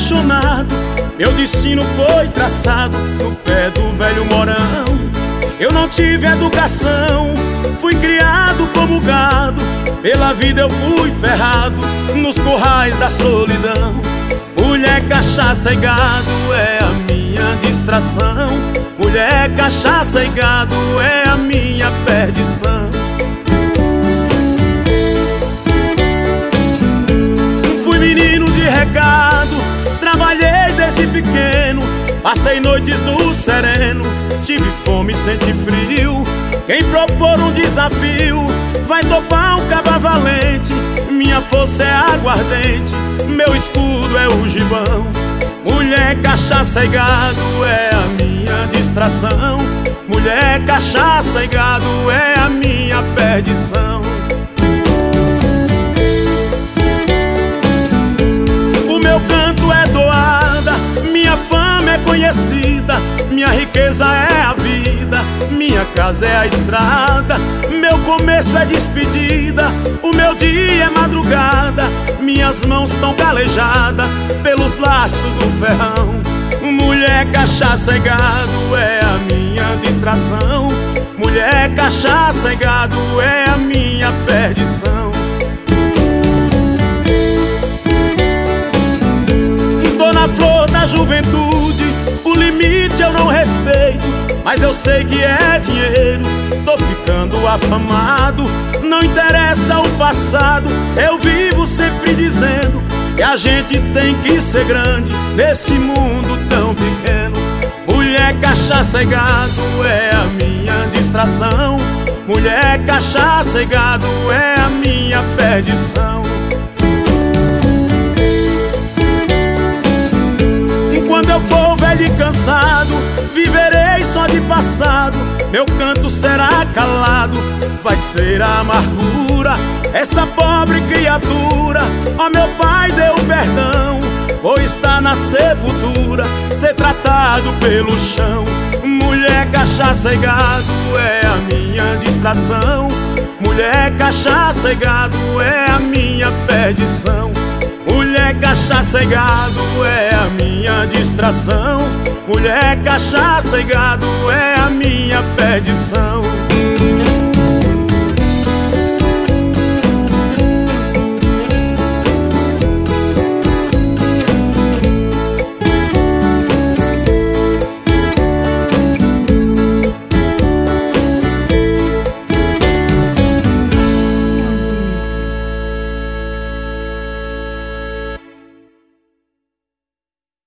apaixonado, meu destino foi traçado no pé do velho morão. Eu não tive educação, fui criado como gado, pela vida eu fui ferrado nos currais da solidão. Mulher, cachaça e gado é a minha distração. Mulher, cachaça e gado é a minha perdição. Fui menino de recado, trabalhei desde pequeno, passei noites no sereno, tive fome e senti frio. Quem propor um desafio vai topar um caba valente. Minha força é aguardente, meu escudo é o gibão. Mulher, cachaça e gado é a minha distração. Mulher, cachaça e gado é a minha perdição. O meu canto é doada, minha fama é conhecida, minha riqueza é a vida, minha casa é a estrada, meu começo é despedida, o meu dia é madrugada, minhas mãos estão calejadas pelos laços do ferrão. Mulher, cachaça e gado é a minha distração. Mulher, cachaça e gado é a minha perdição. Tô na flor da juventude, o limite eu não respeito, mas eu sei que é dinheiro, tô ficando afamado. Não interessa o passado, eu vivo sempre dizendo que a gente tem que ser grande nesse mundo tão pequeno. Mulher, cachaça e gado é a minha distração. Mulher, cachaça e gado é a minha perdição. Quando eu for velho e cansado, viverei só de passado, meu canto será calado, vai ser a amargura. Essa pobre criatura, ó meu pai deu perdão, vou estar na sepultura, ser tratado pelo chão. Mulher, cachaça e gado é a minha distração. Mulher, cachaça e gado é a minha perdição. Mulher, cachaça e gado é a minha distração. Mulher, cachaça e gado é a minha perdição.